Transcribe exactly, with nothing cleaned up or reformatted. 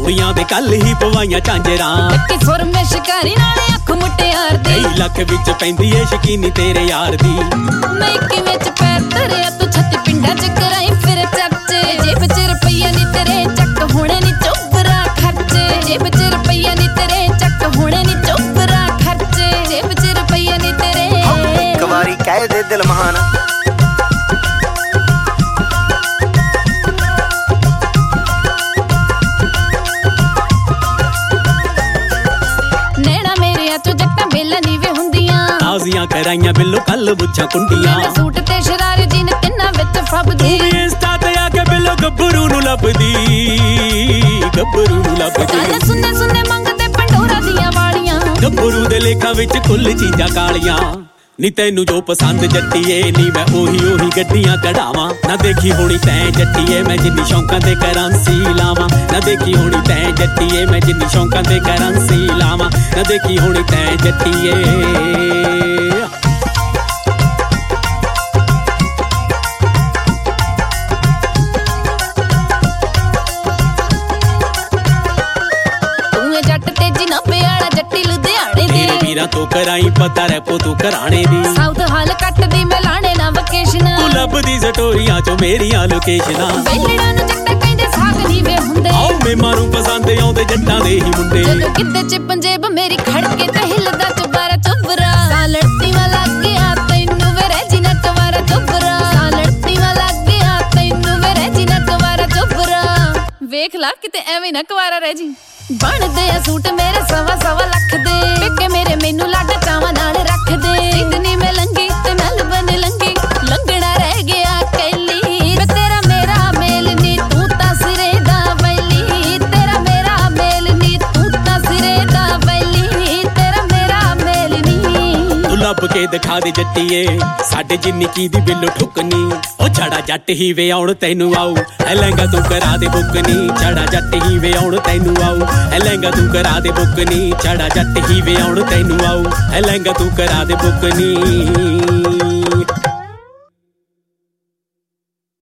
ਕੁੜੀਆਂ ਦੇ ਕੱਲ ਹੀ ਪਵਾਈਆਂ ਝਾਂਜਰਾਂ ਲੱਕੀ ਸੁਰ ਮੈਂ ਸ਼ਿਕਾਰੀ ਨਾਲੇ ਅੱਖ ਮੁਟਿਆਰ ਦੀ ਕਈ ਲੱਖ ਵਿੱਚ ਪੈਂਦੀ ਏ ਸ਼ਕੀਨੀ ਤੇਰੇ ਯਾਰ ਦੀ ਮੈਂ ਕਿਵੇਂ ਚ ਪੈਰ ਧਰਿਆ ਤੂੰ ਛੱਤ ਪਿੰਡਾਂ ਚ ਕਰਾਈ ਫਿਰ ਚਰਚੇ ਜੇਬ ਚ ਰੁਪਈਆ ਨੀ ਤੇਰੇ ਚੱਕ ਹੋਣੇ ਨੀ ਚੋਬਰਾ ਖਰਚੇ ਜੇਬ ਚ ਰੁਪਈਆ ਨੀ ਤੇਰੇ ਚੱਕ ਹੋਣੇ ਨੀ ਚੋਬਰਾ ਖਰਚੇ ਜੇਬ ਚ ਰੁਪਈਆ ਨੀ ਤੇਰੇ ਇੱਕ ਵਾਰੀ ਕਹਿ ਦੇ ਦਿਲ ਮਹਾਨ ਤਾਜ਼ੀਆਂ ਕਰਾਈਆਂ ਬਿੱਲੋ ਕੱਲ ਮੁੱਛਾਂ ਕੁੰਡੀਆਂ ਸੂਟ ਤੇ ਸ਼ਰਾਰੇ ਜੀਨ ਤਿੰਨਾਂ ਵਿੱਚ ਫੱਬਦੀ ਤੂੰ ਵੀ ਇੰਸਟਾ ਤੇ ਆ ਕੇ ਬਿੱਲੋ ਗੱਭਰੂ ਨੂੰ ਲੱਭਦੀ ਗੱਭਰੂ ਨੂੰ ਲੱਭਦੀ ਕੰਨ ਸੁਣਨੇ ਸੁਣਨੇ ਮੰਗਦੇ ਪੰਡੋਰਾ ਦੀਆਂ ਵਾਲੀਆਂ ਗੱਭਰੂ ਦੇ ਲੇਖਾਂ ਵਿੱਚ ਕੁੱਲ ਚੀਜ਼ਾਂ ਕਾਲੀਆਂ ਨੀ ਤੈਨੂੰ ਜੋ ਪਸੰਦ ਜੱਟੀਏ ਨੀ ਮੈਂ ਉਹੀ ਉਹੀ ਗੱਡੀਆਂ ਕਢਾਵਾਂ ਨਾ ਦੇਖੀ ਹੋਣੀ ਤੈਂ ਜੱਟੀਏ ਮੈਂ ਜਿੰਨੀ ਸ਼ੌਂਕਾਂ ਤੇ ਕਰੰਸੀ ਲਾਵਾਂ ਨਾ ਦੇਖੀ ਹੋਣੀ ਤੈਂ ਜੱਟੀਏ ਮੈਂ ਜਿੰਨੀ ਸ਼ੌਂਕਾਂ ਤੇ ਕਰੰਸੀ ਲਾਵਾਂ ਨਾ ਦੇਖੀ ਹੋਣੀ ਤੈਂ ਜੱਟੀਏ ਤੋਂ ਕਰਾਈ ਪਤਾ ਰੈਪੋ ਤੂੰ ਘਰਾਣੇ ਦੀ ਸਾਊਥ ਹਾਲ ਕੱਟਦੀ ਮੈਂ ਲਾਣੇ ਨਾ ਵਕੇਸ਼ਨ ਤੂੰ ਲੱਭਦੀ ਸਟੋਰੀਆਂ ਚੋਂ ਮੇਰੀਆਂ ਲੋਕੇਸ਼ਨਾਂ ਵੇਲੜਾਂ ਨੂੰ ਜੱਟਾਂ ਕਹਿੰਦੇ ਸਾਗ ਨਹੀਂ ਵੇ ਹੁੰਦੇ ਆਓ ਮੇਮਾਂ ਨੂੰ ਪਸੰਦ ਆਉਂਦੇ ਜੱਟਾਂ ਦੇ ਹੀ ਮੁੰਡੇ ਜਦੋਂ ਕਿਤੇ ਚ ਪੰਜੇਬ ਮੇਰੀ ਖੜਕੇ ਤੇ ਹਿੱਲਦਾ ਚੁਬਾਰਾ ਚੁਬਰਾ ਸਾਲੜਤੀ ਵਾ ਲੱਗ ਗਿਆ ਤੈਨੂੰ ਵੇ ਰੈਜੀ ਨਾ ਕਵਾਰਾ ਚੁਬਰਾ ਸਾਲੜਤੀ ਵਾ ਲੱਗ ਗਿਆ ਤੈਨੂੰ ਵੇ ਰੈਜੀ ਨਾ ਕਵਾਰਾ ਚੁਬਰਾ ਵੇਖ ਲਾ ਕਿਤੇ ਐਵੇਂ ਨਾ ਕਵਾਰਾ ਰਹਿ ਜੀ ਬਣਦੇ ਆ ਸੂਟ ਮੇਰੇ ਸਵਾ ਸਵਾ ਲੱਖ ਦੇ ਪਿੱਕੇ ਮੇਰੇ ਮੈਨੂੰ ਲਾਡਾ ਚਾਵਾਂ ਨਾਲ ਰੱਖਦੇ ਸਿੱਧਨੀ ਮੈਂ ਲੰਗੀ ਤੇ ਮੈਲਬਨ ਲੰਗੀ ਲੰਗੜਾ ਰਹਿ ਗਿਆ ਕੈਲੀ ਵੇ ਤੇਰਾ ਮੇਰਾ ਮੇਲ ਨੀ ਤੂੰ ਤਾਂ ਸਿਰੇ ਦਾ ਵੈਲੀ ਤੇਰਾ ਮੇਰਾ ਮੇਲ ਨੀ ਤੂੰ ਤਾਂ ਸਿਰੇ ਦਾ ਵੈਲੀ ਤੇਰਾ ਮੇਰਾ ਮੇਲ ਨੀ ਤੂੰ ਲੱਭ ਕੇ ਦਿਖਾ ਦੇ ਜੱਟੀਏ ਸਾਡੇ ਜਿੰਨੀ ਕੀ ਦੀ ਬਿੱਲੋ ਠੁਕਨੀ ਉਹ ਛੜਾ ਜੱਟ ਹੀ ਵੇ ਆਉਣ ਤੈਨੂੰ ਆਊ ਐ ਲਹਿੰਗਾ ਤੂੰ ਕਰਾ ਦੇ ਬੁੱਕਨੀ ਛੜਾ ਜੱਟ ਹੀ ਵੇ ਆਉਣ ਤੈਨੂੰ ਆਊ ਐ ਲਹਿੰਗਾ ਤੂੰ ਕਰਾ ਦੇ ਬੁੱਕਨੀ ਛੜਾ ਜੱਟ ਹੀ ਵੇ ਆਉਣ ਤੈਨੂੰ ਆਊ ਐ ਲਹਿੰਗਾ ਤੂੰ ਕਰਾ ਦੇ ਬੁੱਕਨੀ